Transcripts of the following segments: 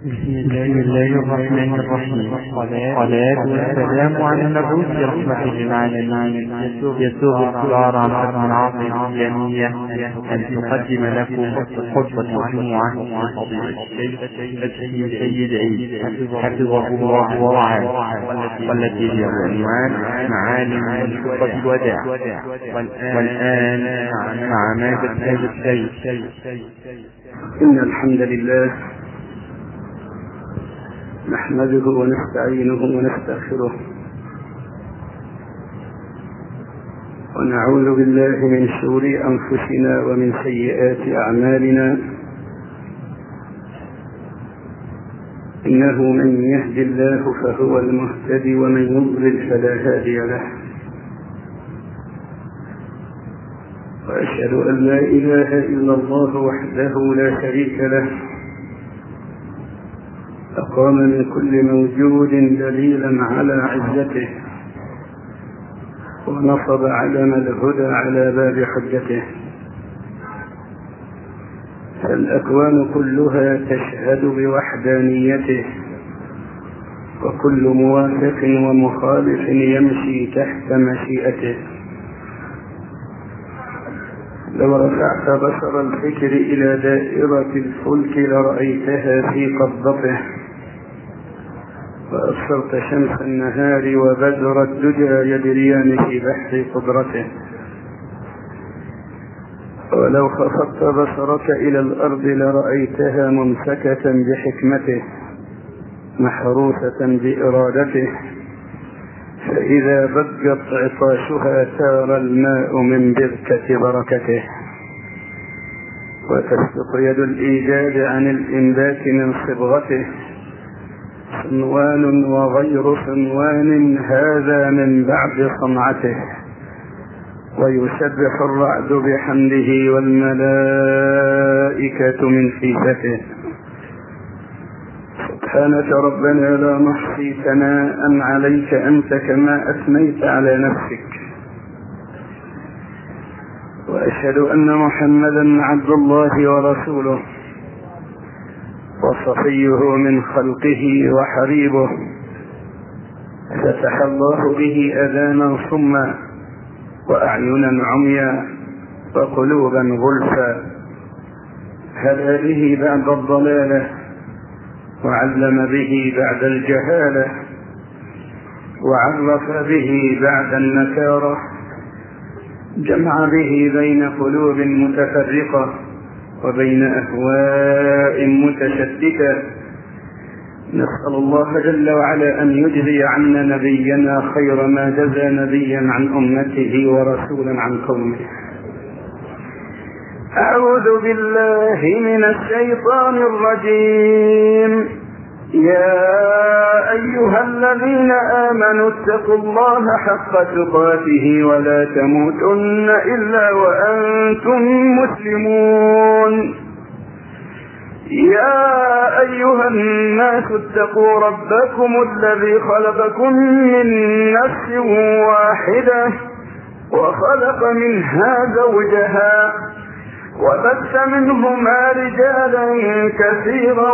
بسم الله الرحمن الرحيم. الصلاة والسلام على المبعوث رحمة للعالمين. يسوغ القرار عن عدم العاصمة الإسلامية أن تقدم لكم خطبة الجمعة لفضيلة الشيخ سيد عيد حفظه الله ورعاه، والتي هي بعنوان معالم من خطبة الوداع. والآن مع ماجد السيد. إن الحمد لله نحمده ونستعينه ونستغفره، ونعوذ بالله من شرور أنفسنا ومن سيئات أعمالنا. إنه من يهد الله فهو المهتدي، ومن يضلل فلا هادي له. وأشهد أن لا إله إلا الله وحده لا شريك له، أقام من كل موجود دليلا على عزته، ونصب علم الهدى على باب حجته. فالأكوان كلها تشهد بوحدانيته، وكل موافق ومخالف يمشي تحت مشيئته. لو رفعت بصر الفكر إلى دائرة الفلك لرأيتها في قبضته، وأبصرت شمس النهار وبدر الدجى يجريان في بحر قدرته. ولو خفضت بصرك إلى الأرض لرأيتها ممسكة بحكمته، محروسة بإرادته. فإذا ضجت عطاشها سار الماء من بركة بركته. وتسبق يد الإيجاد عن الإنبات من صبغته، صنوان وغير صنوان هذا من بعد صنعته. ويسبح الرعد بحمده والملائكة من خيفته. سبحانك ربنا لا نحصي ثناء عليك أنت كما أثنيت على نفسك. وأشهد أن محمدا عبد الله ورسوله، وصفيه من خلقه وحبيبه. فتح الله به أذانا صما، وأعينا عميا، وقلوبا غلفا. هدى به بعد الضلالة، وعلم به بعد الجهالة، وعرف به بعد النكارة. جمع به بين قلوب متفرقة، وبين أهواء متشتتة. نسأل الله جل وعلا أن يجزي عنا نبينا خير ما جزى نبيا عن أمته ورسولا عن قومه. أعوذ بالله من الشيطان الرجيم. يا أيها الذين آمنوا اتقوا الله حق تقاته ولا تموتن إلا وأنتم مسلمون. يا أيها الناس اتقوا ربكم الذي خلقكم من نفس واحدة، وخلق منها زوجها، وبث منهما رجالا كثيرا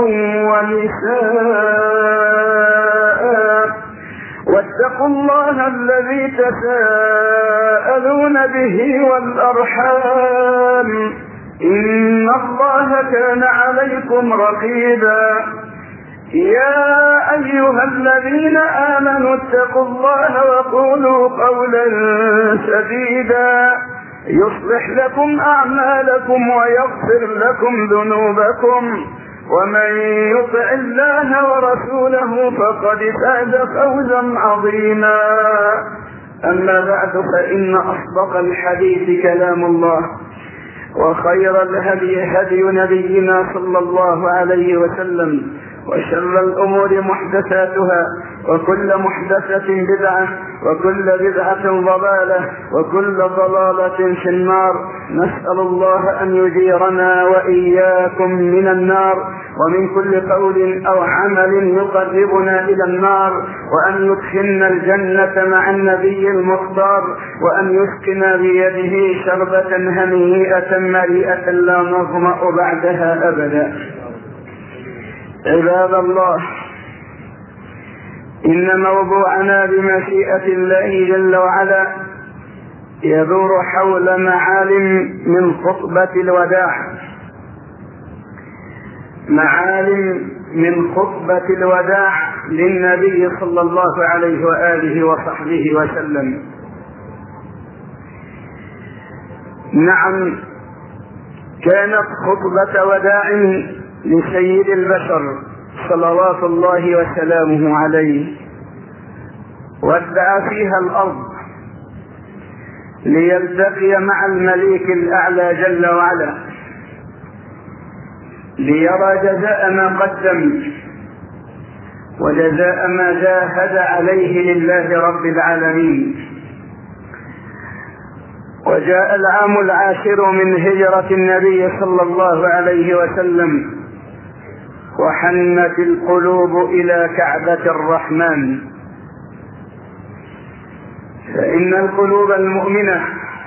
ونساء. واتقوا الله الذي تساءلون به والأرحام، إن الله كان عليكم رقيبا. يا أيها الذين آمنوا اتقوا الله وقولوا قولا سديدا يصلح لكم أعمالكم ويغفر لكم ذنوبكم، ومن يطع الله ورسوله فقد فاز فوزا عظيما. أما بعد، فإن أصدق الحديث كلام الله، وخير الهدي هدي نبينا صلى الله عليه وسلم، وشر الأمور محدثاتها، وكل محدثة بدعة، وكل بدعة ضلالة، وكل ضلالة في النار. نسأل الله أن يجيرنا وإياكم من النار، ومن كل قول أو عمل يقربنا إلى النار، وأن يدخلنا الجنة مع النبي المختار، وأن يسقنا بيده شربة هنيئة مريئة لا نظمأ بعدها أبدا. عباد الله، إن موضوعنا بمشيئة الله جل وعلا يدور حول معالم من خطبة الوداع، معالم من خطبة الوداع للنبي صلى الله عليه وآله وصحبه وسلم. نعم، كانت خطبة وداع لسيد البشر صلوات الله وسلامه عليه، ودع فيها الأرض ليلتقي مع المليك الأعلى جل وعلا، ليرى جزاء ما قدم وجزاء ما جاهد عليه لله رب العالمين. وجاء العام 10 من هجرة النبي صلى الله عليه وسلم، وحنت القلوب إلى كعبة الرحمن، فإن القلوب المؤمنة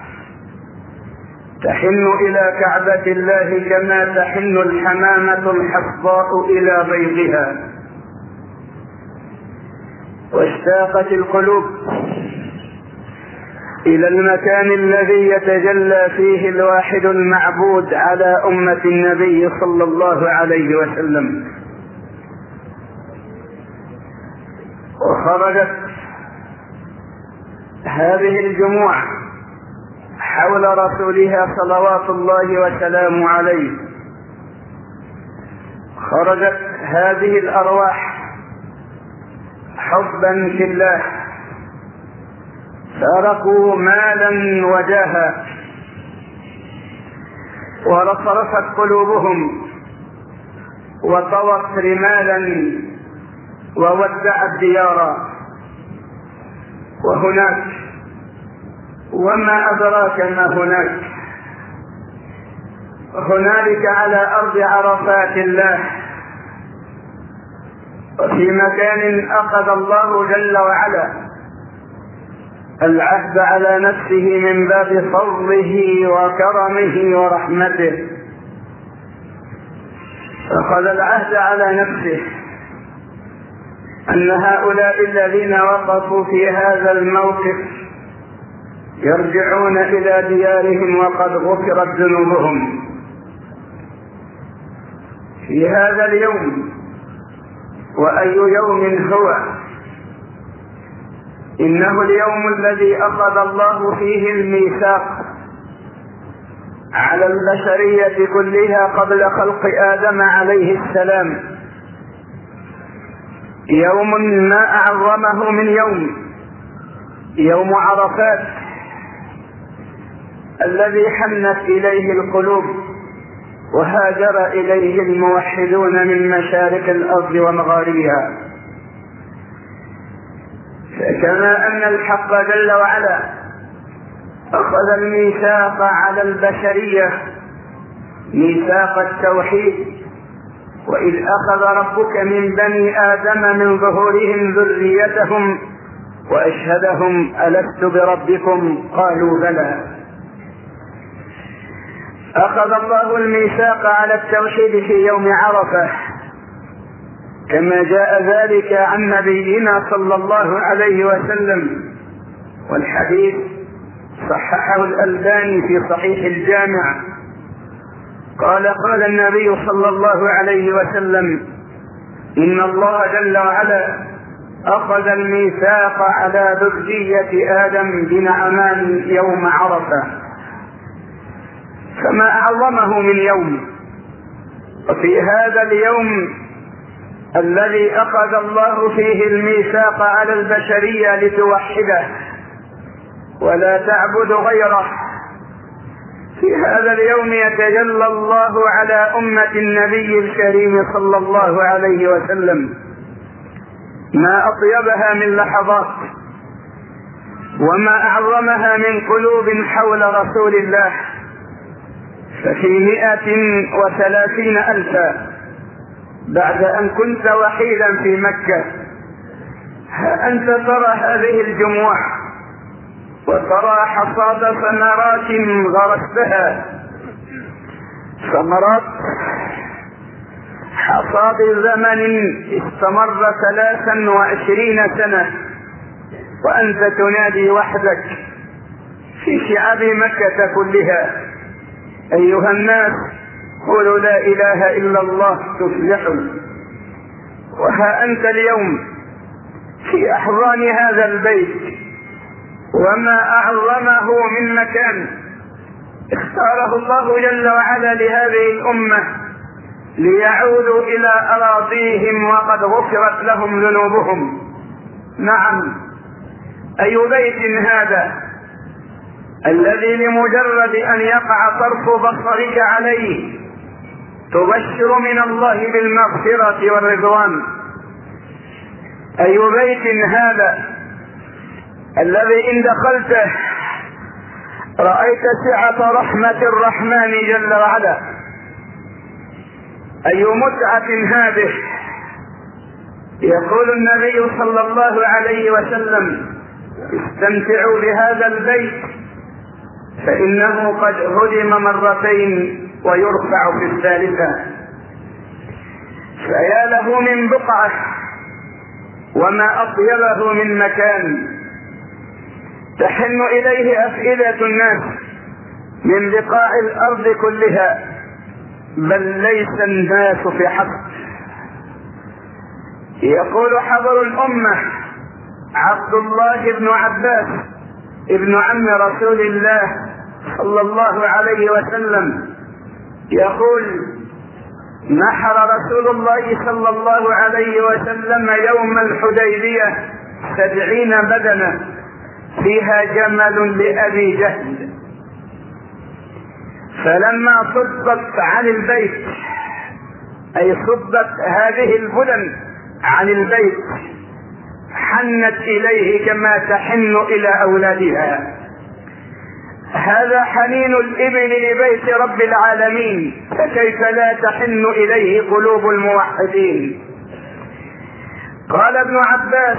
تحن إلى كعبة الله كما تحن الحمامة الحصباء إلى بيضها. واشتاقت القلوب إلى المكان الذي يتجلى فيه الواحد المعبود على أمة النبي صلى الله عليه وسلم. وخرجت هذه الجموع حول رسولها صلوات الله وسلامه عليه، خرجت هذه الأرواح حبا في الله، تركوا مالا وجاها، ورصرفت قلوبهم وطوت رمالا وودعت ديارا. وهناك وما أدراك ما هناك، هنالك على أرض عرفات الله، وفي مكان أخذ الله جل وعلا العهد على نفسه من باب فضله وكرمه ورحمته، أخذ العهد على نفسه أن هؤلاء الذين وقفوا في هذا الموقف يرجعون إلى ديارهم وقد غفرت ذنوبهم في هذا اليوم. وأي يوم هو؟ إنه اليوم الذي أخذ الله فيه الميثاق على البشرية كلها قبل خلق آدم عليه السلام، يوم ما أعظمه من يوم عرفات الذي حنت إليه القلوب وهاجر إليه الموحدون من مشارق الأرض ومغاربها. فكما أن الحق جل وعلا أخذ الميثاق على البشرية ميثاق التوحيد، وإذ أخذ ربك من بني آدم من ظهورهم ذريتهم وأشهدهم ألست بربكم قالوا بلى. أخذ الله الميثاق على التوحيد في يوم عرفة كما جاء ذلك عن نبينا صلى الله عليه وسلم، والحديث صححه الألباني في صحيح الجامع. قال النبي صلى الله عليه وسلم: إن الله جل وعلا أخذ الميثاق على ذرية آدم بنعمان يوم عرفة، فما أعظمه من يوم. وفي هذا اليوم الذي أخذ الله فيه الميثاق على البشرية لتوحده ولا تعبد غيره، في هذا اليوم يتجلى الله على أمة النبي الكريم صلى الله عليه وسلم. ما أطيبها من لحظات وما أعظمها من قلوب حول رسول الله. ففي 130,000 بعد أن كنت وحيدا في مكة، أنت ترى هذه الجموع وترى حصاد ثمرات غرستها، ثمرات حصاد زمن استمر 23 سنة، وأنت تنادي وحدك في شعاب مكة كلها: أيها الناس قولوا لا إله إلا الله تفلحوا. وها أنت اليوم في أحضان هذا البيت، وما أعظمه من مكان اختاره الله جل وعلا لهذه الأمة ليعودوا إلى أراضيهم وقد غفرت لهم ذنوبهم. نعم، أي بيت هذا الذي لمجرد أن يقع طرف بصرك عليه تبشر من الله بالمغفرة والرضوان. أي بيت هذا الذي إن دخلته رأيت سعة رحمة الرحمن جل وعلا. أي متعة هذه. يقول النبي صلى الله عليه وسلم: استمتعوا بهذا البيت فإنه قد هدم مرتين ويرفع في الثالثة. فيا له من بقعة وما أطيبه من مكان تحن إليه أفئدة الناس من بقاع الأرض كلها، بل ليس الناس في حق. يقول حبر الأمة عبد الله بن عباس ابن عم رسول الله صلى الله عليه وسلم، يقول: نحر رسول الله صلى الله عليه وسلم يوم الحديبية 70 بدنة فيها جمل لأبي جهل. فلما صدت عن البيت، أي صدت هذه البدن عن البيت، حنت إليه كما تحن إلى أولادها. هذا حنين الإبل لبيت رب العالمين، فكيف لا تحن إليه قلوب الموحدين؟ قال ابن عباس: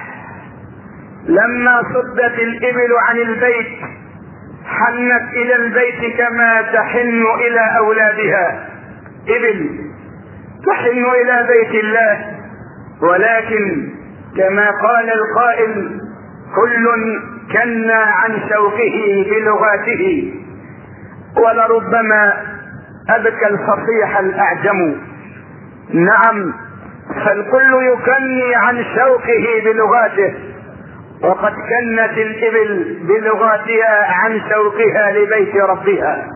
لما صدت الإبل عن البيت حنت إلى البيت كما تحن إلى أولادها. إبل تحن إلى بيت الله، ولكن كما قال القائل: كل كنا عن شوقه بلغاته، ولربما أبكى الفصيح الأعجم. نعم، فالكل يكني عن شوقه بلغاته، وقد كنت الإبل بلغاتها عن شوقها لبيت ربها.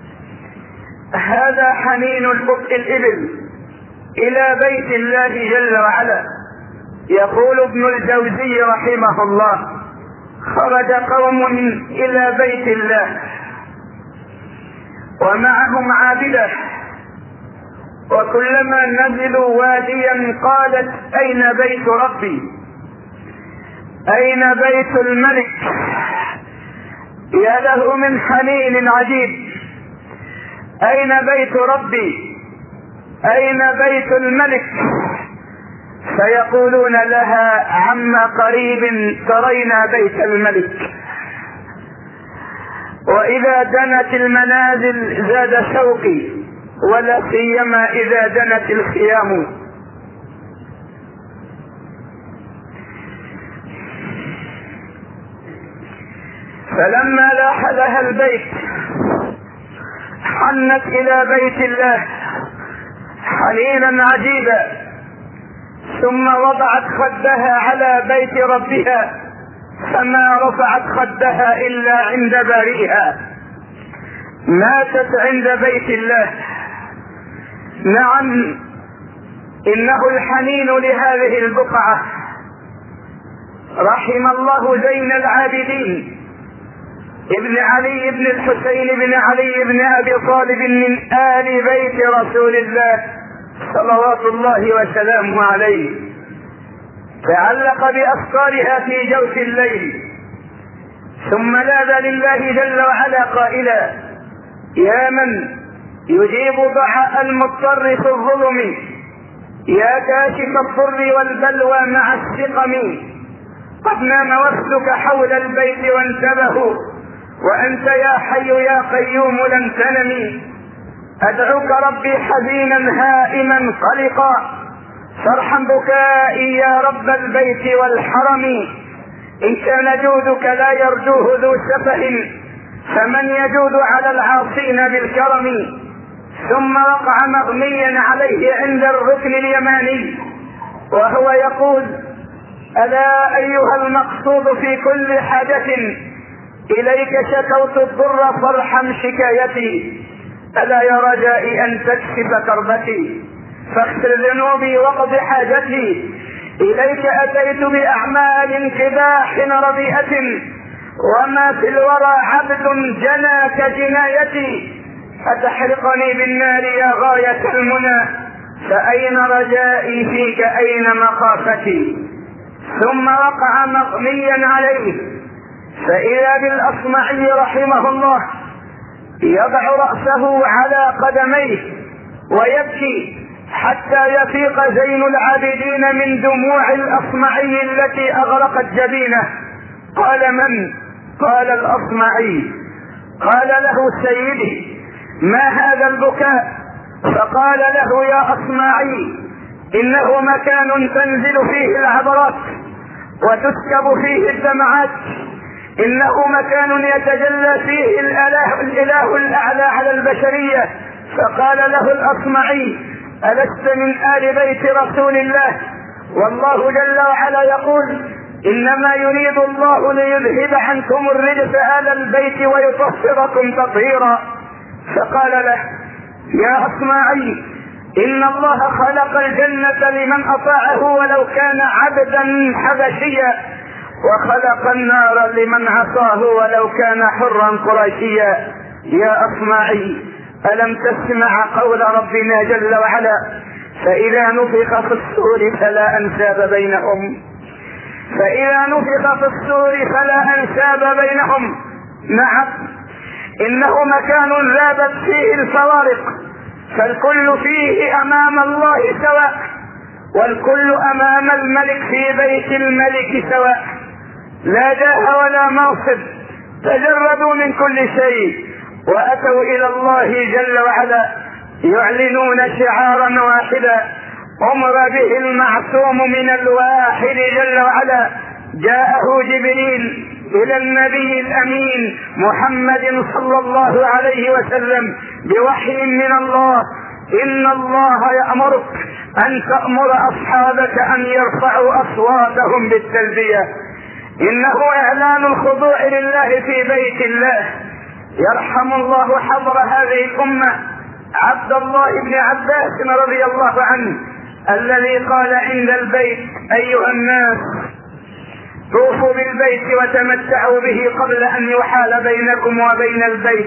هذا حنين الإبل إلى بيت الله جل وعلا. يقول ابن الجوزي رحمه الله: خرج قوم إلى بيت الله ومعهم عابدة، وكلما نزلوا واديا قالت: أين بيت ربي؟ أين بيت الملك؟ يا له من حنين عجيب. أين بيت ربي؟ أين بيت الملك؟ فيقولون لها: عما قريب ترينا بيت الملك. وإذا دنت المنازل زاد شوقي، ولا سيما إذا دنت الخيام. فلما لاح لها البيت حنت إلى بيت الله حنينا عجيبا، ثم وضعت خدها على بيت ربها، فما رفعت خدها إلا عند بارئها. ماتت عند بيت الله. نعم، إنه الحنين لهذه البقعة. رحم الله زين العابدين ابن علي بن الحسين بن علي بن أبي طالب من آل بيت رسول الله صلوات الله وسلامه عليه، تعلق بأفكارها في جوف الليل، ثم لاذ لله جل وعلا قائلا: يا من يجيب دعاء المضطر في الظلم، يا كاشف الضر والبلوى مع السقم، قد نام وفدك حول البيت وانتبهوا، وأنت يا حي يا قيوم لن تنم. أدعوك ربي حزينا هائما قلقا، فارحم بكائي يا رب البيت والحرم. إن كان جودك لا يرجوه ذو سفه، فمن يجود على العاصين بالكرم. ثم وقع مغميا عليه عند الركن اليماني وهو يقول: ألا أيها المقصود في كل حاجة، إليك شكوت الضر فارحم شكايتي. ألا يا رجائي أن تكشف كربتي، فاغفر ذنوبي واقض حاجتي. إليك أتيت بأعمال كباح رديئة، وما في الورى عبد جنى كجنايتي. أتحرقني بالنار يا غاية المنى، فأين رجائي فيك أين مخافتي. ثم وقع مغميا عليه، فإذا بالأصمعي رحمه الله يضع رأسه على قدميه ويبكي حتى يفيق زين العابدين من دموع الأصمعي التي أغرقت جبينه. قال: من؟ قال: الأصمعي. قال له: سيدي، ما هذا البكاء؟ فقال له: يا أصمعي، إنه مكان تنزل فيه العبرات وتسكب فيه الدمعات، إنه مكان يتجلى فيه الإله الأعلى على البشرية. فقال له الأصمعي: ألست من آل بيت رسول الله؟ والله جل وعلا يقول: إنما يريد الله ليذهب عنكم الرجس آل البيت ويطهركم تطهيرا. فقال له: يا أصمعي، إن الله خلق الجنة لمن أطاعه ولو كان عبدا حبشيا، وخلق النار لمن عصاه ولو كان حرا قريشيا. يا أصمعي، ألم تسمع قول ربنا جل وعلا: فإذا نفخ في الصور فلا أنساب بينهم، فإذا نفخ في الصور فلا أنساب بينهم. نعم، إنه مكان ذابت فيه الفوارق، فالكل فيه أمام الله سواء، والكل أمام الملك في بيت الملك سواء، لا جاه ولا منصب، تجردوا من كل شيء وأتوا إلى الله جل وعلا يعلنون شعارا واحدا أمر به المعصوم من الواحد جل وعلا. جاءه جبريل إلى النبي الأمين محمد صلى الله عليه وسلم بوحي من الله: إن الله يأمرك أن تأمر أصحابك أن يرفعوا أصواتهم بالتلبية. إنه إعلان الخضوع لله في بيت الله. يرحم الله حضر هذه الأمة عبد الله بن عباس رضي الله عنه الذي قال عند البيت: أيها الناس، طوفوا بالبيت وتمتعوا به قبل أن يحال بينكم وبين البيت،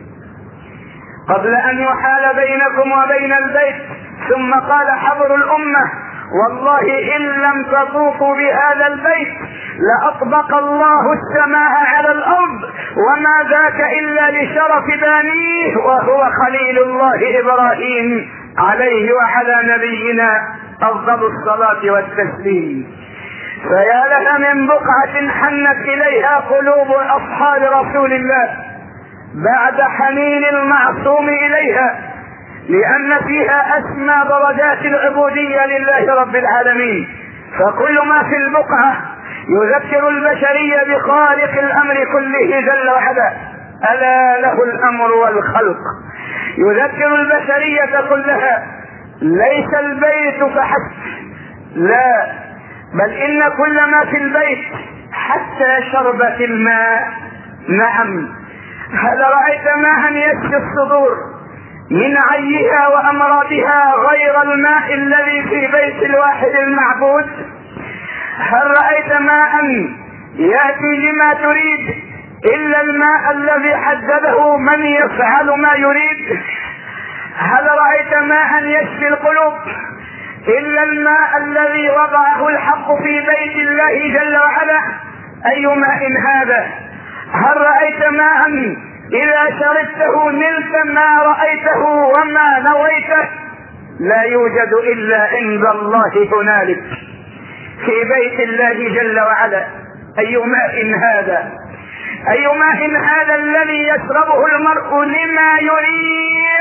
قبل أن يحال بينكم وبين البيت. ثم قال حبر الأمة: والله إن لم تطوفوا بهذا البيت لأطبق الله السماء على الأرض، وما ذاك إلا لشرف بانيه، وهو خليل الله إبراهيم عليه وعلى نبينا أفضل الصلاة والتسليم. فيا لها من بقعة حنت إليها قلوب أصحاب رسول الله بعد حنين المعصوم إليها، لأن فيها أسمى درجات العبودية لله رب العالمين. فكل ما في البقعة يذكر البشرية بخالق الأمر كله جل وعلا: ألا له الأمر والخلق. يذكر البشرية كلها ليس البيت فحسب، لا، بل إن كل ما في البيت حتى شربة الماء. نعم، هل رأيت ماء يشفي الصدور من عيها وأمراضها غير الماء الذي في بيت الواحد المعبود؟ هل رأيت ماء يأتي لما تريد إلا الماء الذي حدده من يفعل ما يريد؟ هل رأيت ماء يشفي القلوب إلا الماء الذي وضعه الحق في بيت الله جل وعلا؟ أي ماء هذا؟ هل رأيت ماء إذا شربته نلت ما رأيته وما نويته؟ لا يوجد إلا عند الله هنالك في بيت الله جل وعلا. أي ماء هذا؟ أي ماء هذا الذي يشربه المرء لما يريد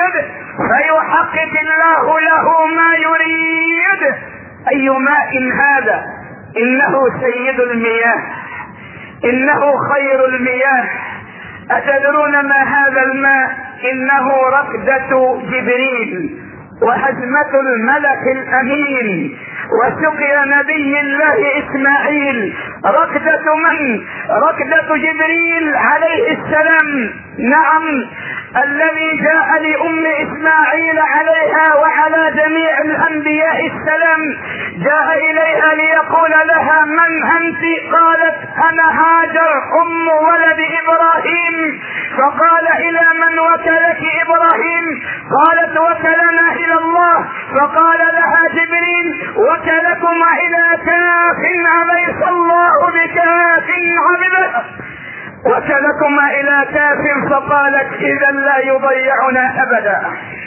يريد فيحقق الله له ما يريد. أي ماء هذا؟ إنه سيد المياه، إنه خير المياه. أتدرون ما هذا الماء؟ إنه ركدة جبريل وهزمة الملك الأمين، وسقي نبي الله إسماعيل. ركدة من؟ ركدة جبريل عليه السلام. نعم، الذي جاء لأم إسماعيل عليها وعلى جميع الأنبياء السلام، جاء إليها ليقول لها: من أنت؟ قالت: أنا هاجر أم ولد إبراهيم. فقال: إلى من وكلك إبراهيم؟ قالت: وكلنا إلى الله. فقال لها جبريل: وكلكما إلى كاف، أليس الله بكاف عبده؟ وكلكما إلى كاف. فقالت: إذا لا يضيعنا أبدا.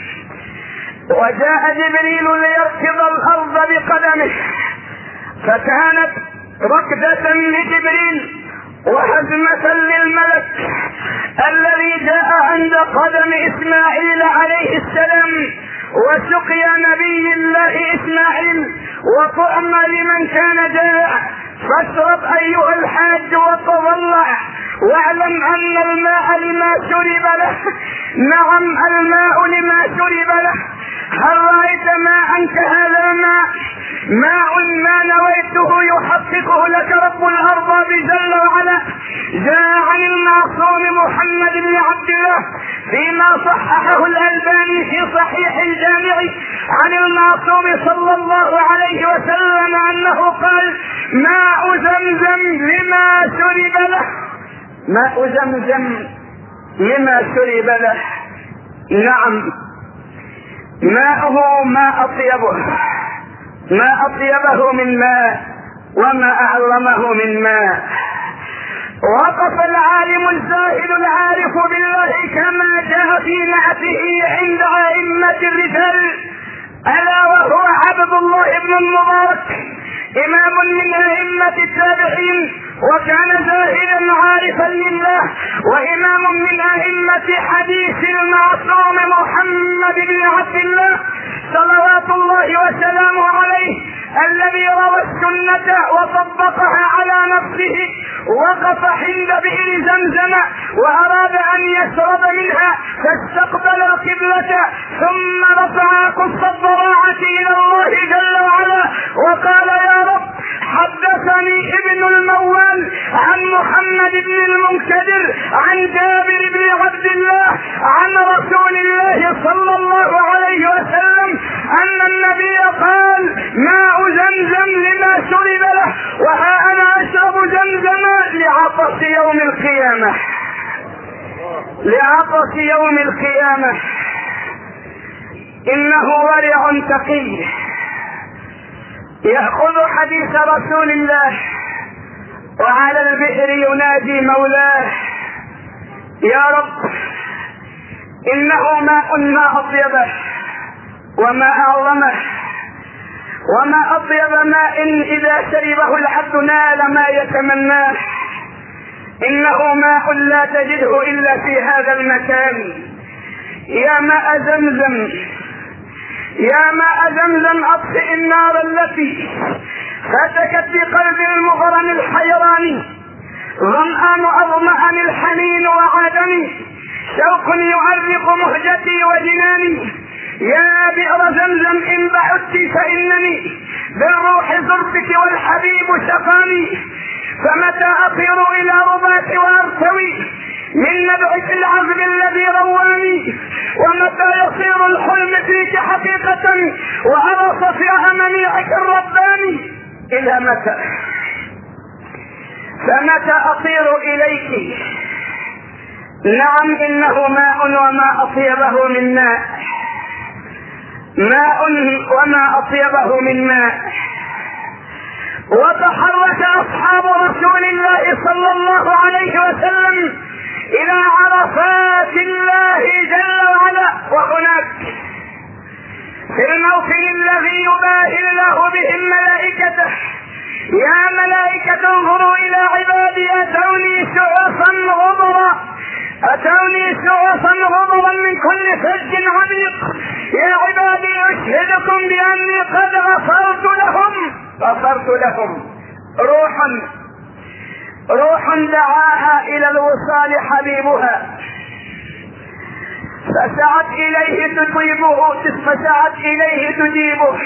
وجاء جبريل ليركض الأرض بقدمه، فكانت ركضة لجبريل وهزمة للملك الذي جاء عند قدم إسماعيل عليه السلام، وسقي نبي الله إسماعيل وطعم لمن كان جائع. فاشرب أيها الحاج وتضلع، واعلم أن الماء لما شرب له. نعم، الماء لما شرب له. هل رأيت ماء كهذا الماء؟ ماء ما نويته يحققه لك رب الأرض جل وعلا. جاء عن المعصوم محمد بن عبد الله فيما صححه الألباني في صحيح الجامع عن المعصوم صلى الله عليه وسلم أنه قال: ماء زمزم لما شرب له. ماء زمزم لما شرب له. نعم، ماءه ما أطيبه، ما أطيبه من ماء وما أعظمه من ماء. وقف العالم الزاهد العارف بالله كما جاء في نعته عند أئمة الرجال، ألا وهو عبد الله بن المبارك، إمام من أئمة التابعين، وكان زاهدا عارفا لله، وإمام من أئمة حديث المعصوم محمد بن عبد الله صلوات الله وسلامه عليه، الذي روى السنة وطبقها على نفسه. وقف عند بئر زمزم وأراد أن يشرب منها، فاستقبل القبلة ثم رفع قص الضراعة إلى الله جل وعلا وقال: يا رب، حدثني ابن الموال عن محمد بن المنكدر عن جابر بن عبد الله عن رسول الله صلى الله عليه وسلم أن النبي قال: ماء زمزم لما شرب له، وها أنا أشرب زمزم لعطش يوم القيامة، لعطش يوم القيامة. إنه ورع تقي يأخذ حديث رسول الله، وعلى البئر ينادي مولاه: يا رب، إنه ماء ما أطيبه وما أعظمه، وما أطيب ماء إذا شربه العبد نال ما يتمناه. إنه ماء لا تجده إلا في هذا المكان. يا ماء زمزم، يا ماء زمزم، أطفئ النار التي فتكت في قلب المغرم الحيراني. ظمآن أظمأني الحنين وعادني، شوق يعرق مهجتي وجناني. يا بئر زمزم إن بعدت فإنني بالروح زرتك والحبيب شقاني. فمتى أطير إلى رباك وأرتوي من نبعك العذب الذي رواني؟ ومتى يصير الحلم فيك حقيقة وأرى صفيع منيعك الرباني؟ إلى متى؟ فمتى أطير إليك؟ نعم، إنه ماء وما أطيبه من ماء، ماء وما أطيبه من ماء. وتحرك أصحاب رسول الله صلى الله عليه وسلم إلى عرفات الله جل وعلا، وهناك في الموطن الذي يباهي الله بهم ملائكته: يا ملائكة انظروا إلى عبادي أتوني شعوصا غبرا أتوني شعوفا غضبا من كل فج عميق. يا عبادي أشهدكم بأني قد غفرت لهم. روحا دعاها إلى الوصال حبيبها فسعت إليه تجيبه.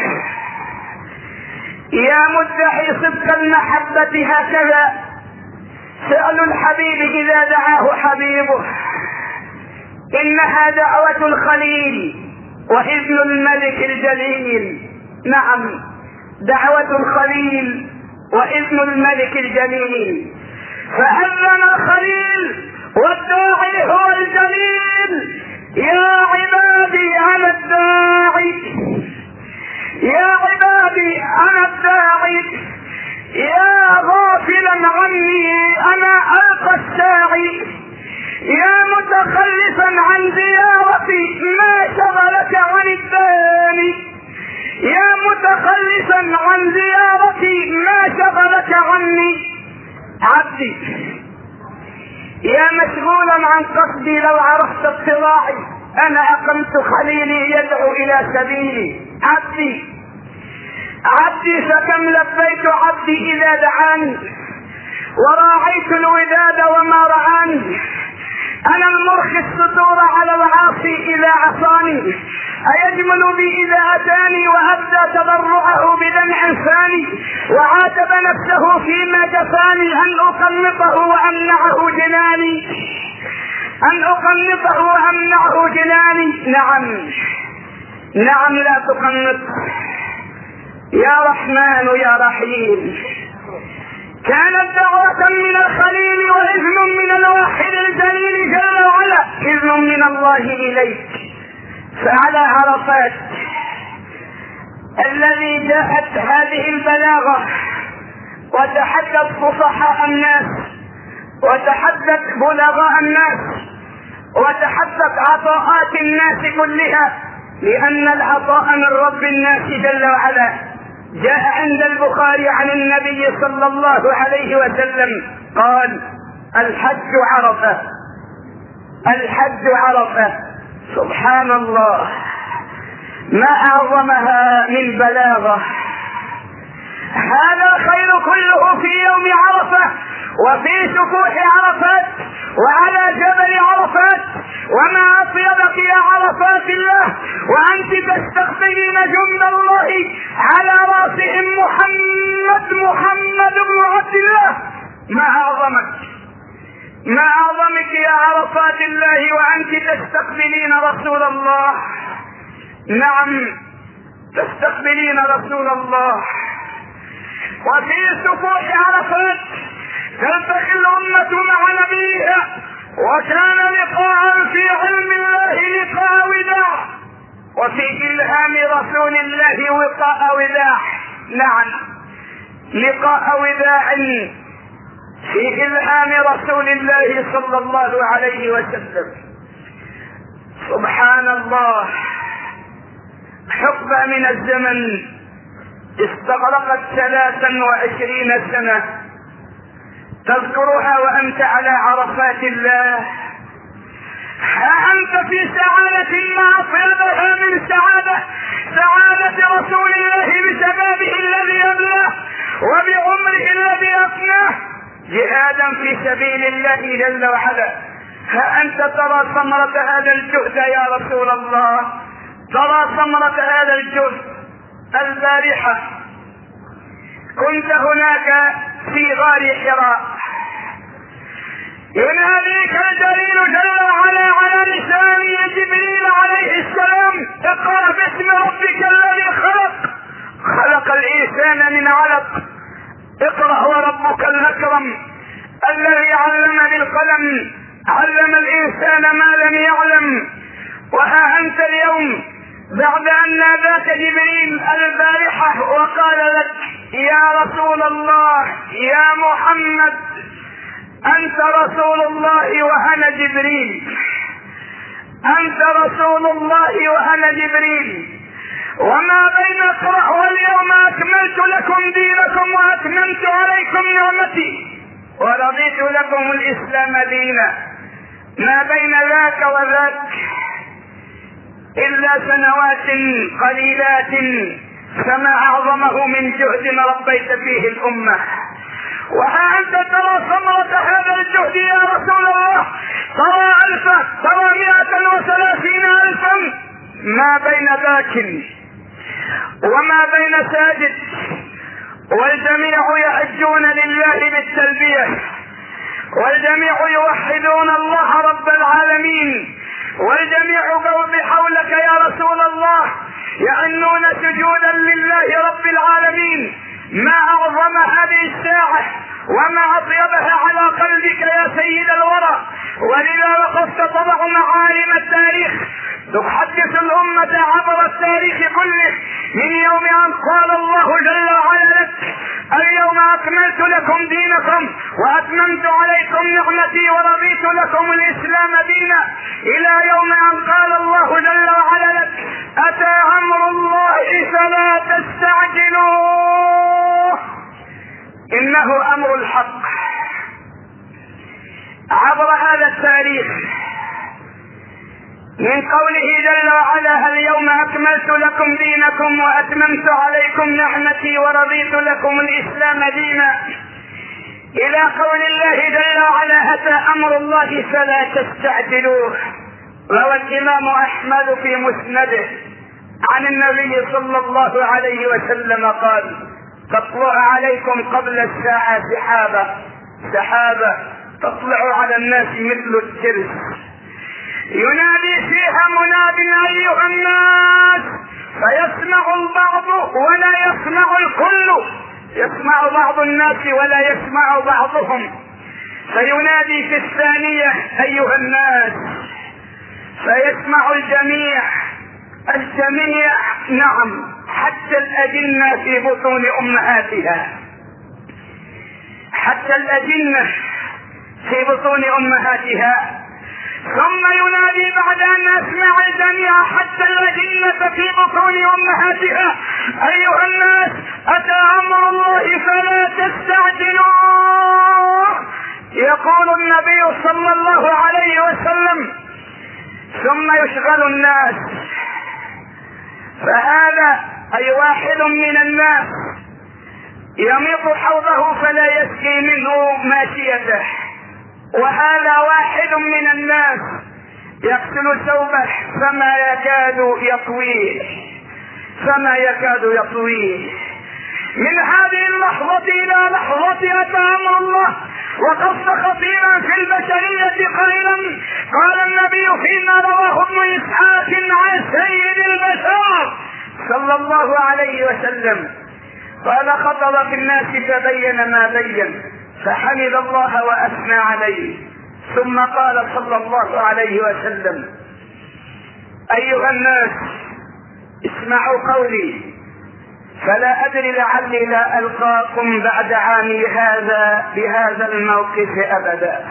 يا مدعي صدق المحبة هكذا فعل الحبيب إذا دعاه حبيبه. إنها دعوة الخليل وإذن الملك الجليل. نعم، دعوة الخليل وإذن الملك الجليل. فأذن الخليل والداعي هو الجليل. يا عبادي أنا الداعي، يا عبادي أنا الداعي، يا غافلا عني أنا ألقى الساعي، يا متخلفا عن زيارتي ما شغلك عن الداني، يا متخلفا عن زيارتي ما شغلك عني. عبدي يا مشغولا عن قصدي لو عرفت اطلاعي انا اقمت خليلي يدعو الى سبيلي. عبدي فكم لبيت عبدي اذا دعاني وراعيت الوداد وما رعاني. انا المرخي الصدور على العاصي اذا عصاني، أيجمل بي إذا أتاني وأبدى تضرعه بدمع ثاني، وعاتب نفسه فيما جفاني أن أقنطه وأمنعه جناني. نعم لا تقنط يا رحمن يا رحيم. كانت دعوة من الخليل وإذن من الواحد الجليل جل وعلا، إذن من الله إليك. فعلى عرفات الذي جاءت هذه البلاغة وتحدث فصحاء الناس وتحدث بلغاء الناس وتحدث عطاءات الناس كلها، لأن العطاء من رب الناس جل وعلا. جاء عند البخاري عن النبي صلى الله عليه وسلم قال: الحج عرفة. سبحان الله، ما أعظمها من بلاغة. هذا الخير كله في يوم عرفة وفي سفوح عرفات وعلى جبل عرفات. وما أطيبك يا عرفات الله وأنت تستقبلين جند الله على راسهم محمد بن عبد الله. ما أعظمك يا عرفات الله وأنت تستقبلين رسول الله. نعم، تستقبلين رسول الله. وفي سفوح عرفات تلتقي الأمة مع نبيها، وكان لقاء في علم الله لقاء وداع، وفي إلهام رسول الله لقاء وداع. نعم، لقاء وداع في إلهام رسول الله صلى الله عليه وسلم. سبحان الله، حقبة من الزمن استغرقت 23 سنة تذكرها وأنت على عرفات الله. ها أنت في سعادة ما أطيبها من سعادة رسول الله بشبابه الذي أبلاه وبعمره الذي أفناه جهادا في سبيل الله جل وعلا. ها أنت ترى ثمرة هذا الجهد يا رسول الله، ترى ثمرة هذا الجهد. البارحة كنت هناك في غار حراء، يناديك الجليل جل وعلا على لسان جبريل عليه السلام: اقرأ باسم ربك الذي خلق الإنسان من علق، اقرأ وربك الأكرم الذي علم بالقلم علم الإنسان ما لم يعلم. وها أنت اليوم بعد أن ناداك جبريل البارحة وقال لك: يا رسول الله يا محمد أنت رسول الله وأنا جبريل، أنت رسول الله وأنا جبريل. وما بين اقرأ واليوم أكملت لكم دينكم وأتممت عليكم نعمتي ورضيت لكم الإسلام دينا. ما بين ذاك وذاك إلا سنوات قليلات، فما أعظمه من جهد ربيت فيه الأمة. وها أنت ترى ثمرة هذا الجهد يا رسول الله، ترى 1000، ترى 130,000، ما بين باك وما بين ساجد، والجميع يحجون لله بالتلبية، والجميع يوحدون الله رب العالمين، والجميع بحولك يا رسول الله يعنون سجودا لله رب العالمين. ما أعظم هذه الساعة وما أطيبها على قلبك يا سيد الورى. ولذا وقفت تضع معالم التاريخ تحدث الأمة عبر التاريخ كله، من يوم أن قال الله جل وعلا لك اليوم أكملت لكم دينكم وأتممت عليكم نعمتي ورضيت لكم الإسلام دينا، إلى يوم أن قال الله جل وعلا لك أتى أمر الله فلا تستعجلوه إنه أمر الحق. عبر هذا التاريخ من قوله جل وعلا اليوم أكملت لكم دينكم وأتممت عليكم نعمتي ورضيت لكم الإسلام دينا، إلى قول الله جل وعلا أتى أمر الله فلا تستعجلوه. روى الإمام أحمد في مسنده عن النبي صلى الله عليه وسلم قال تطلع عليكم قبل الساعة سحابة تطلع على الناس مثل الترس، ينادي فيها مناد أيها الناس، فيسمع البعض ولا يسمع الكل، يسمع بعض الناس ولا يسمع بعضهم، فينادي في الثانية أيها الناس، فيسمع الجميع نعم، حتى الأجنة في بطون أمهاتها، حتى الأجنة في بطون أمهاتها. ثم ينادي بعد أن أسمع الجميع حتى الأجنة في بطون أمهاتها أيها الناس أتى أمر الله فلا تستعجلوه. يقول النبي صلى الله عليه وسلم ثم يشغل الناس، فهذا أي واحد من الناس يميط حوضه فلا يسقي منه ماشيته، وهذا واحد من الناس يغسل ثوبه فما يكاد يطويه. من هذه اللحظة إلى لحظة أتى أمر الله. وقص خطيرا في البشرية قائلا قال النبي فيما رواه ابن إسحاق عن سيد البشر صلى الله عليه وسلم قال خطب في الناس فبين ما بين فحمد الله وأثنى عليه، ثم قال صلى الله عليه وسلم أيها الناس اسمعوا قولي فلا أدري لعلي لا ألقاكم بعد عامي هذا بهذا الموقف أبدا.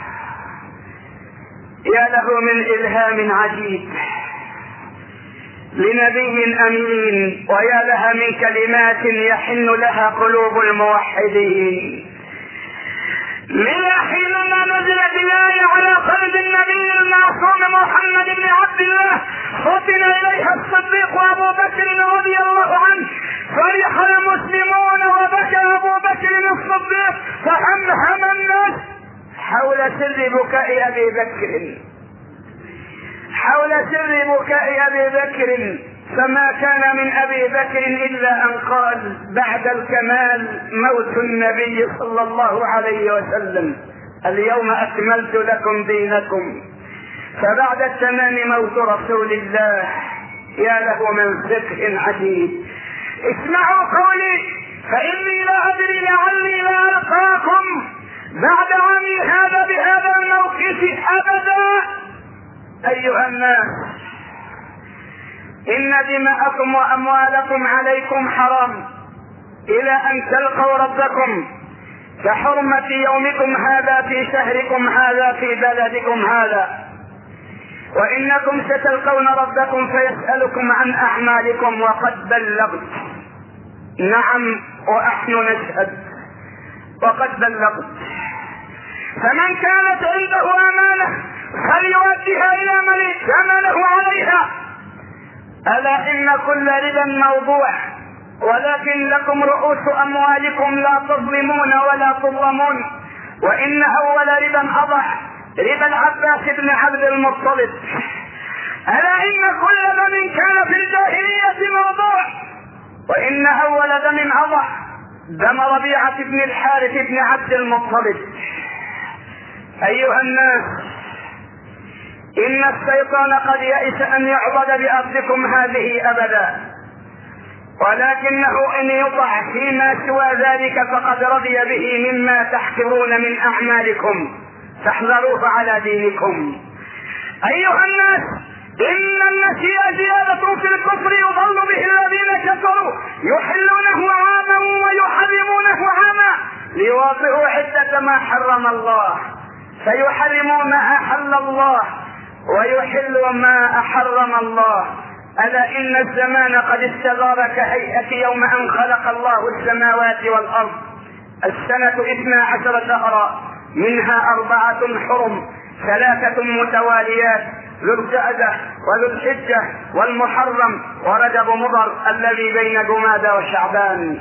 يا له من إلهام عجيب لنبي أمين، ويا لها من كلمات يحن لها قلوب الموحدين. لذا حينما نزلت الآية على قلب النبي المعصوم محمد بن عبد الله فطن إليها الصديق وأبو بكر رضي الله عنه، فرح المسلمون وبكى أبو بكر الصديق فهمهم الناس حول سر بكاء أبي بكر، فما كان من أبي بكر إلا أن قال بعد الكمال موت النبي صلى الله عليه وسلم اليوم أكملت لكم دينكم، فبعد التمام موت رسول الله. يا له من فقه عجيب. اسمعوا قولي فإني لا أدري لعلي لا ألقاكم بعد عامي هذا بهذا الموقف أبدا. أيها الناس إن دماءكم وأموالكم عليكم حرام إلى أن تلقوا ربكم كحرمة يومكم هذا في شهركم هذا في بلدكم هذا، وإنكم ستلقون ربكم فيسألكم عن أعمالكم وقد بلغت. نعم ونحن نشهد وقد بلغت. فمن كانت عنده أمانة فليؤديها إلى من ائتمنه عليها. ألا إن كل ربا موضوع، ولكن لكم رؤوس أموالكم لا تظلمون ولا تظلمون. وإن أول ربا أضع ربا العباس بن عبد المطلب. ألا إن كل دم كان في الجاهلية موضوع، وإن أول دم أضع دم ربيعة بن الحارث بن عبد المطلب. أيها الناس، إن الشيطان قد يئس أن يعبد بأرضكم هذه أبدا، ولكنه إن يطع فيما سوى ذلك فقد رضي به مما تحقرون من أعمالكم، فاحذروه على دينكم. أيها الناس، إن النسيء زيادة في الكفر يضل به الذين كفروا، يحلونه عاما ويحرمونه عاما ليواطئوا عدة ما حرم الله، فيحرموا ما أحل الله ويحلوا ما أحرم الله. ألا إن الزمان قد استدار كهيئة يوم أن خلق الله السماوات والأرض. السنة 12 شهرا، منها 4 حرم، 3 متواليات، ذو القعدة وذو الحجة والمحرم ورجب مضر الذي بين جمادى وشعبان.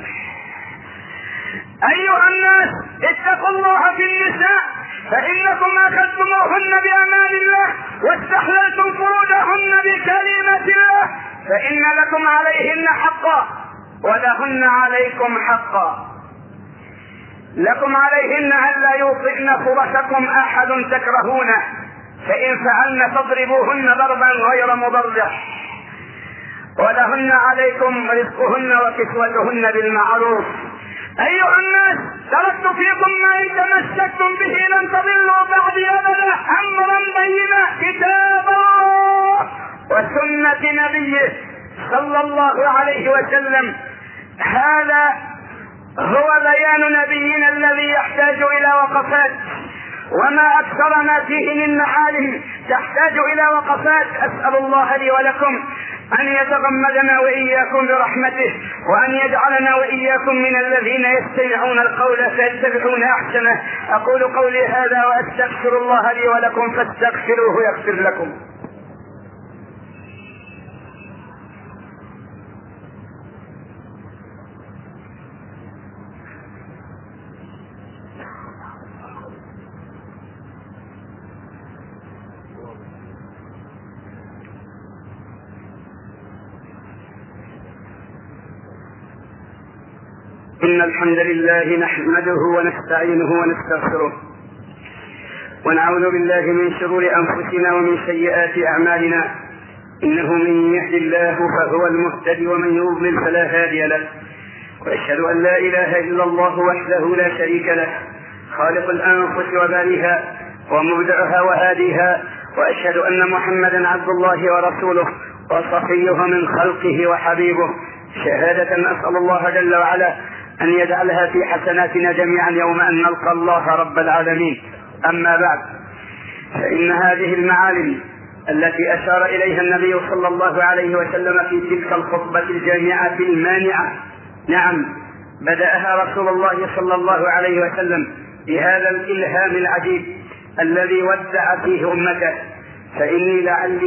أيها الناس، اتقوا الله في النساء، فإنكم أخذتموهن بأمان الله واستحللتم فروجهن بكلمة الله، فإن لكم عليهن حقا ولهن عليكم حقا. لكم عليهن ألا يوطئن فرشكم أحد تكرهونه، فإن فعلن فاضربوهن ضربا غير مضرح، ولهن عليكم رزقهن وكسوتهن بالمعروف. أيها الناس، تركت فيكم ما إن تمسكتم به لن تضلوا بعدي أبدا، أمرا بينا، كتاب الله وسنة نبيه صلى الله عليه وسلم. هذا هو بيان نبينا الذي يحتاج إلى وقفات، وما أكثر ما فيه من معالم تحتاج إلى وقفات. أسأل الله لي ولكم أن يتغمدنا وإياكم برحمته، وأن يجعلنا وإياكم من الذين يستمعون القول فيتبعون أحسنه. أقول قولي هذا وأستغفر الله لي ولكم فاستغفروه يغفر لكم. إن الحمد لله نحمده ونستعينه ونستغفره، ونعوذ بالله من شرور أنفسنا ومن سيئات أعمالنا. إنه من يهد الله فهو المهتدي، ومن يضلل فلا هادي له. وأشهد أن لا إله إلا الله وحده لا شريك له، خالق الأنفس وباريها ومبدعها وهاديها. وأشهد أن محمدا عبد الله ورسوله وصفيه من خلقه وحبيبه، شهادة أسأل الله جل وعلا أن يجعلها في حسناتنا جميعا يوم أن نلقى الله رب العالمين. أما بعد، فإن هذه المعالم التي أشار إليها النبي صلى الله عليه وسلم في تلك الخطبة الجامعة المانعة، نعم، بدأها رسول الله صلى الله عليه وسلم بهذا الإلهام العجيب الذي ودع فيه أمته. فإني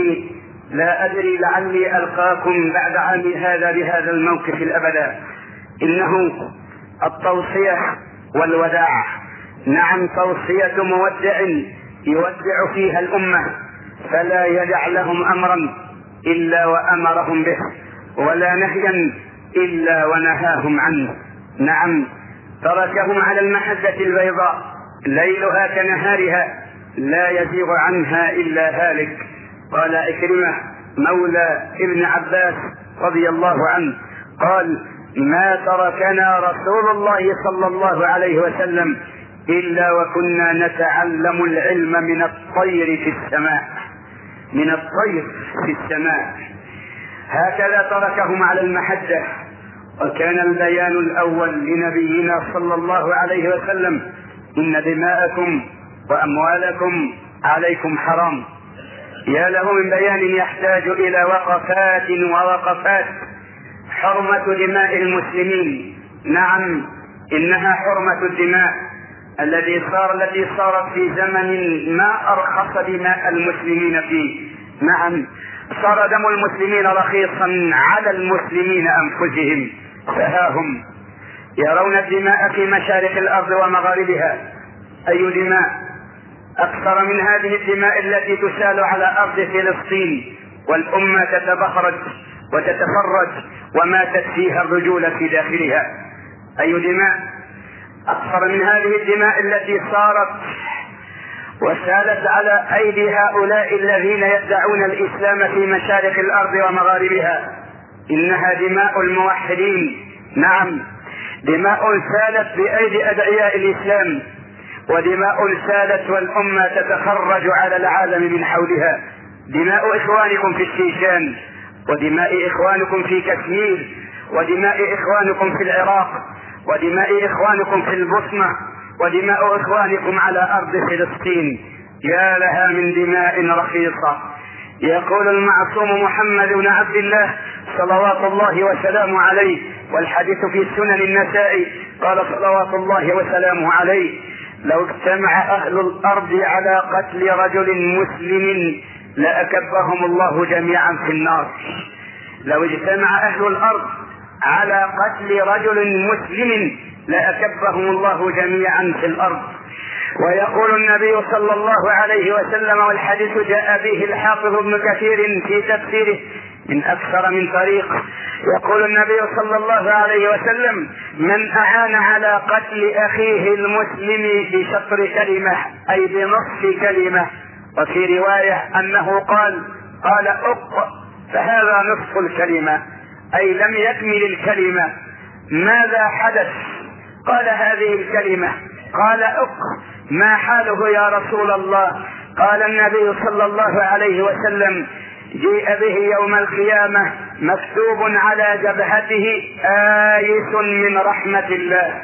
لعلي ألقاكم بعد عام هذا بهذا الموقف الأبدا. إنه التوصية والوداع، نعم، توصية مودع يودع فيها الأمة، فلا يدع لهم أمرا إلا وأمرهم به، ولا نهيا إلا ونهاهم عنه. نعم، تركهم على المحجة البيضاء ليلها كنهارها، لا يزيغ عنها إلا هالك. قال إكرمة مولى ابن عباس رضي الله عنه قال: ما تركنا رسول الله صلى الله عليه وسلم إلا وكنا نتعلم العلم من الطير في السماء، من الطير في السماء. هكذا تركهم على المحجة. وكان البيان الأول لنبينا صلى الله عليه وسلم: إن دماءكم وأموالكم عليكم حرام. يا له من بيان يحتاج إلى وقفات ووقفات. حرمة دماء المسلمين، نعم، إنها حرمة الدماء التي صارت في زمن ما أرخص دماء المسلمين فيه. نعم، صار دم المسلمين رخيصا على المسلمين أنفسهم، فها هم يرون الدماء في مشارق الأرض ومغاربها. أي دماء أكثر من هذه الدماء التي تسال على أرض فلسطين والأمة تتبخرج وتتفرج وماتت فيها الرجول في داخلها؟ أي دماء أكثر من هذه الدماء التي صارت وسالت على أيدي هؤلاء الذين يدعون الإسلام في مشارق الأرض ومغاربها؟ إنها دماء الموحدين. نعم، دماء سالت بأيدي أدعياء الإسلام، ودماء سالت والأمة تتخرج على العالم من حولها. دماء إخوانكم في الشيشان، ودماء إخوانكم في كشمير، ودماء إخوانكم في العراق، ودماء إخوانكم في البوسنة، ودماء إخوانكم على أرض فلسطين. يا لها من دماء رخيصة. يقول المعصوم محمد بن عبد الله صلوات الله وسلامه عليه، والحديث في سنن النسائي، قال صلوات الله وسلامه عليه: لو اجتمع أهل الأرض على قتل رجل مسلم لأكبهم الله جميعا في النار. لو اجتمع أهل الأرض على قتل رجل مسلم لأكبهم الله جميعا في الأرض. ويقول النبي صلى الله عليه وسلم، والحديث جاء به الحافظ ابن كثير في تفسيره من أكثر من طريق، يقول النبي صلى الله عليه وسلم: من أعان على قتل أخيه المسلم بشطر كلمة، أي بنصف كلمة. وفي رواية أنه قال فهذا نصف الكلمة، أي لم يكمل الكلمة. ماذا حدث؟ قال هذه الكلمة. قال ما حاله يا رسول الله؟ قال النبي صلى الله عليه وسلم: جيء به يوم القيامة مكتوب على جبهته آيس من رحمة الله.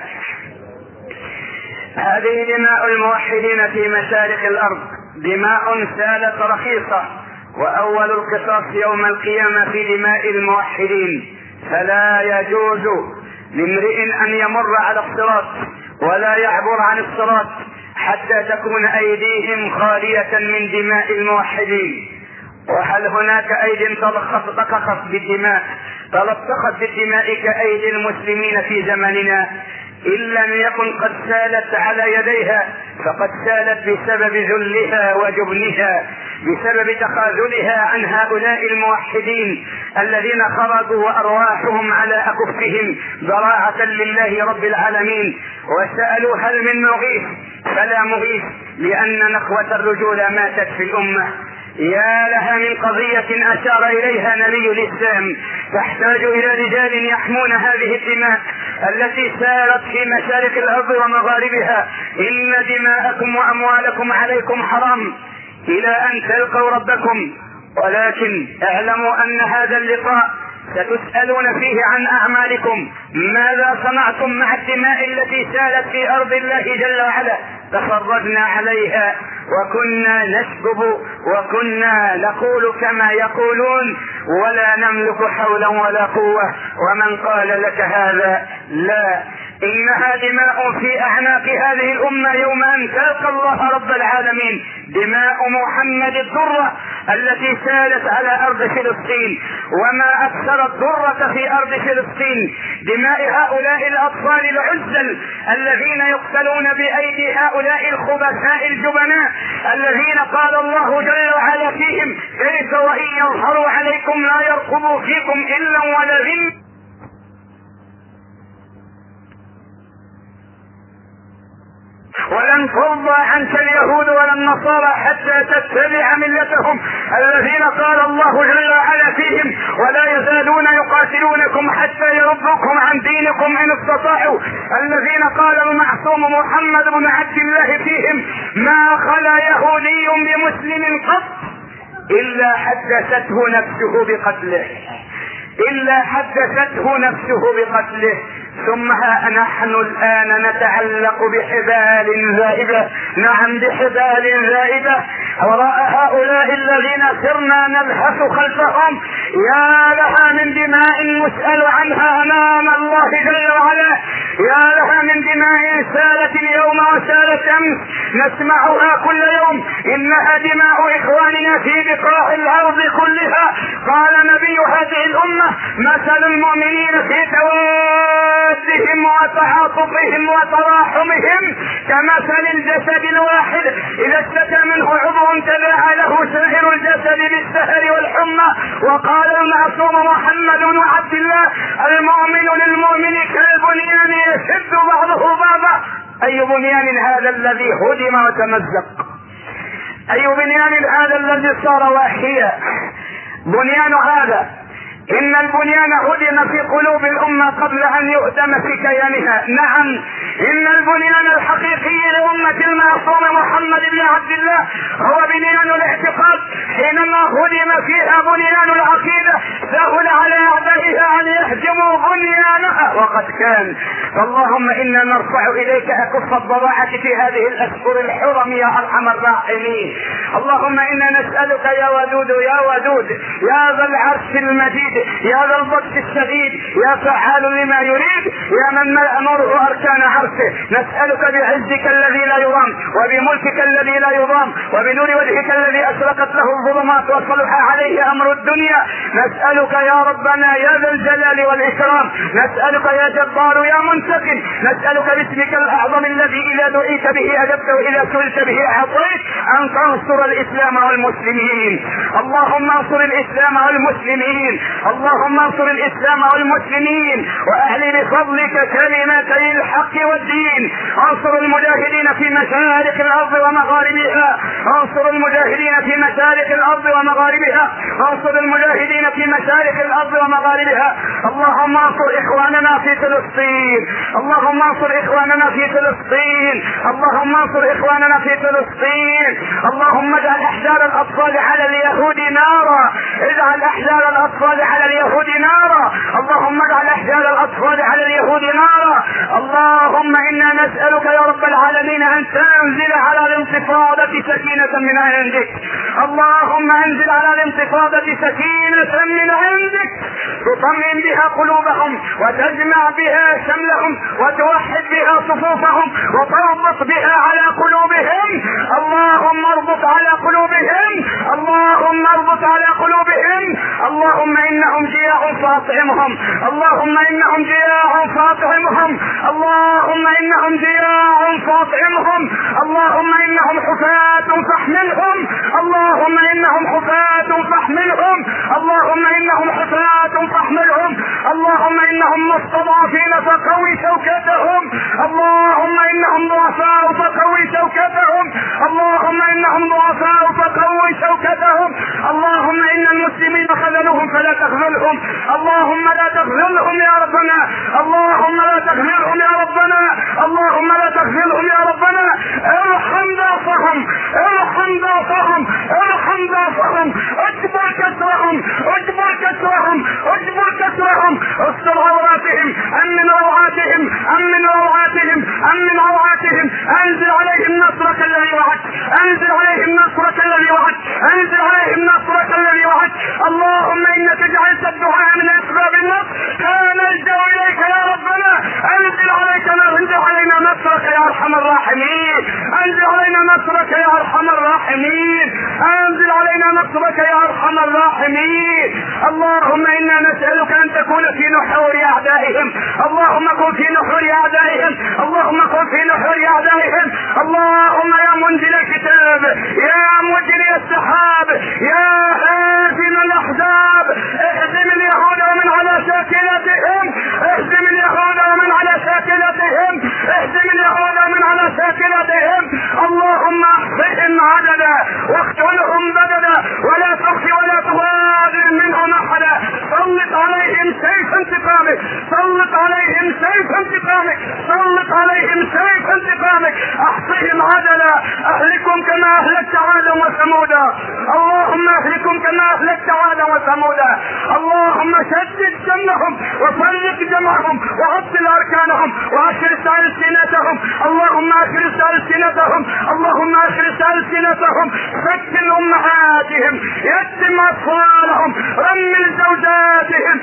هذه دماء الموحدين في مشارق الأرض، دماء سالت رخيصة، وأول القصاص يوم القيامة في دماء الموحدين. فلا يجوز لامرئ أن يمر على الصراط ولا يعبر عن الصراط حتى تكون أيديهم خالية من دماء الموحدين. وهل هناك أيدي تلطخت بالدماء كأيدي المسلمين في زماننا؟ إن لم يكن قد سالت على يديها فقد سالت بسبب ذلها وجبنها، بسبب تخاذلها عن هؤلاء الموحدين الذين خرجوا وأرواحهم على أكفهم ضراعة لله رب العالمين، وسألوا هل من مغيث؟ فلا مغيث، لأن نخوة الرجول ماتت في الأمة. يا لها من قضية أشار إليها نبي الإسلام تحتاج إلى رجال يحمون هذه الدماء التي سارت في مشارق الأرض ومغاربها. إن دماءكم وأموالكم عليكم حرام إلى أن تلقوا ربكم، ولكن اعلموا أن هذا اللقاء ستسألون فيه عن أعمالكم. ماذا صنعتم مع الدماء التي سالت في أرض الله جل وعلا؟ تفرجنا عليها وكنا نسكب وكنا نقول كما يقولون ولا نملك حولا ولا قوة. ومن قال لك هذا؟ لا، إنها دماء في أعناق هذه الأمة يوم أن تلقى الله رب العالمين. دماء محمد الضرة التي سالت على أرض فلسطين، وما أكثر الضرة في أرض فلسطين، دماء هؤلاء الأطفال العزل الذين يقتلون بأيدي هؤلاء الخبثاء الجبناء الذين قال الله جل وعلا فيهم: كيف وإن يظهروا عليكم لا يرقبوا فيكم إلا ولا ذمة. ولن ترضى عنك اليهود ولا النصارى حتى تتبع ملتهم الذين قال الله جل وعلا فيهم: ولا يزالون يقاتلونكم حتى يردوكم عن دينكم إن استطاعوا. الذين قال المعصوم محمد بن عبد الله فيهم: ما خلا يهودي بمسلم قط إلا حدثته نفسه بقتله. ثم ها نحن الآن نتعلق بحبال ذائبة، نعم بحبال ذائبة، وراء هؤلاء الذين سرنا نلهث خلفهم. يا لها من دماء نسأل عنها أمام الله جل وعلا يا لها من دماء سالت اليوم وسالت امس نسمعها كل يوم، انها دماء اخواننا في بقاع الارض كلها. قال نبي هذه الامه: مثل المؤمنين في توادهم وتعاطفهم وتراحمهم كمثل الجسد الواحد اذا اشتكى منه عضو تداعى له سائر الجسد بالسهر والحمى. وقال المعصوم محمد بن عبد الله: المؤمن للمؤمن كالبنيان يشد بعضه بعضا. اي بنيان هذا الذي هدم وتمزق؟ اي بنيان هذا الذي صار واحيا؟ بنيان هذا إن البنيان هدم في قلوب الأمة قبل أن يهدم في كيانها. نعم، إن البنيان الحقيقي لأمة المعصوم محمد بن عبد الله هو بنيان الاعتقاد. حينما هدم فيها بنيان العقيدة سهل على أعدائها أن يهدموا بنيانها، وقد كان. اللهم إنا نرفع إليك أكف الضراعة في هذه الأشهر الحرم يا أرحم الراحمين. اللهم إنا نسألك يا ودود يا ودود يا ذا العرش المجيد يا ذا البطش الشديد يا فعال لما يريد يا من ملأ نوره أركان عرشه، نسألك بعزك الذي لا يرام وبملكك الذي لا يضام وبنور وجهك الذي أشرقت له الظلمات وصلح عليه أمر الدنيا، نسألك يا ربنا يا ذا الجلال والإكرام، نسألك يا جبار يا منتقم، نسألك باسمك الأعظم الذي إذا دعيت به أجبت وإذا سئلت به أعطيت أن تنصر الإسلام والمسلمين. اللهم انصر الإسلام والمسلمين، اللهم انصر الإسلام والمسلمين وأهل بفضلك كلمتي الحق والدين. انصر المجاهدين في مشارق الأرض ومغاربها، انصر المجاهدين في مشارق الأرض ومغاربها، انصر المجاهدين في مشارق الأرض ومغاربها. اللهم انصر إخواننا في فلسطين، اللهم انصر إخواننا في فلسطين، اللهم انصر إخواننا في فلسطين. اللهم اجعل أحجار الأطفال على اليهود نارا، اجعل أحجار الأطفال على اليهود نارا، اللهم اجعل أحجار الأطفال على اليهود نارا. اللهم إنا نسألك يا رب العالمين أن تنزل على الانتفاضة سكينة من عندك، اللهم انزل على الانتفاضة سكينة من عندك تطمئن بها قلوبهم وتجمع بها شملهم وتوحد بها صفوفهم وتربط بها على قلوبهم. اللهم اربط على قلوبهم، اللهم اربط على قلوبهم. اللهم إنهم جياع فاطعمهم، اللهم إنهم جياع فاطعمهم، اللهم إنهم جياع فاطعمهم، اللهم إنهم حفاة فاحملهم، اللهم إنهم حفاة فاحملهم، اللهم إنهم حفاة فاحملهم، اللهم إنهم مستضعفين فقوي شوكتهم، اللهم إنهم ضعفاء فقوي شوكتهم، اللهم إنهم ضعفاء فقوي شوكتهم. اللهم إن المسلمين خذلوهم فلا تخذلهم، اللهم لا تخذلهم يا ربنا، اللهم لا تخذلهم يا ربنا، اللهم لا تخذلهم يا ربنا. ارحم ضعفهم، ارحم ضعفهم، ارحم ضعفهم، اجبر كسرهم، اجبر كسرهم، اجبر كسرهم، استر عوراتهم، امن روعاتهم، امن روعاتهم، امن روعاتهم. انزل عليهم نصرك الذي وعدت، انزل عليهم نصرك الذي وعدت، انزل عليهم نصرك الذي وعدت. اللهم انك جعلت الدعاء من اسباب النصر، فنلجأ اليك يا ربنا. انزل علينا نصرك يا ارحم الراحمين، انزل علينا نصرك يا ارحم الراحمين، انزل علينا نصرك يا ارحم الراحمين. اللهم انا نسألك ان تكون في نحور اعدائهم، اللهم كن في نحور اعدائهم، اللهم كن في نحور اعدائهم. اللهم يا منزل الكتاب، يا مجري السحاب، يا هازم الاحزاب، اهزم اليهود ومن على شاكلتهم، اهزم اليهود ومن على شاكلتهم، اهزم اليهود ومن على شاكلتهم. اللهم احصهم عددا واقتلهم بددا ولا تخفي ولا تغادر منهم احدا. سلط عليهم سيف انتقامك، سلط عليهم سيف انتقامك، سلط عليهم سيف انتقامك. احصهم عددا، اهلكم كما اهلكت عادا وثمودا، اللهم اهلكم كما اهلكت عادا وثمودا. اللهم شدد جمعهم وفرق جمعهم وعطل اركانهم واشرس السنتهم، اللهم اشرس السنتهم، اللهم اللهم اخرس ألسنتهم، فتن أمهاتهم، يتم أطفالهم، رمل زوجاتهم،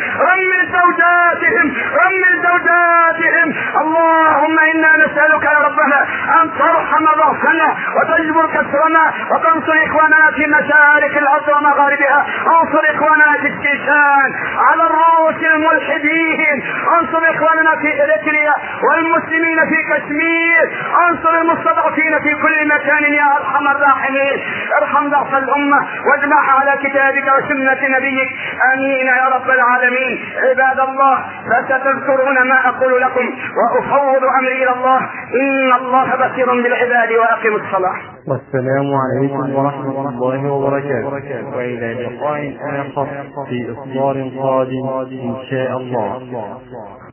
اللهم إنا نسألك يا ربنا أن ترحم ضعفنا وتجبر كسرنا وتنصر إخواننا في مشارق الأرض ومغاربها. انصر إخواننا في الشيشان على الروس الملحدين، انصر إخواننا في إريتريا والمسلمين في كشمير، انصر المستضعفين في كل مكان يا أرحم الراحمين. ارحم ضعف الأمة واجمعها على كتابك وسنة نبيك، آمين يا رب العالمين. عباد الله، فستذكرون ما أقول لكم وأفوض أمري إلى الله، إن الله بصير بالعباد. وأقم الصلاة. والسلام عليكم ورحمة الله وبركاته، وإلى لقاء آخر في إصدار قادم إن شاء الله.